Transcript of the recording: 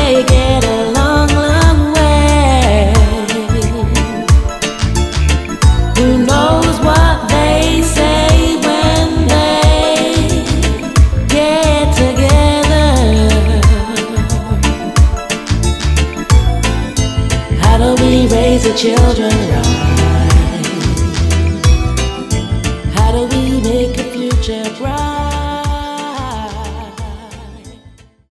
take it a long, long way. Who knows what they say when they get together? How do we raise the children right? How do we make a future bright?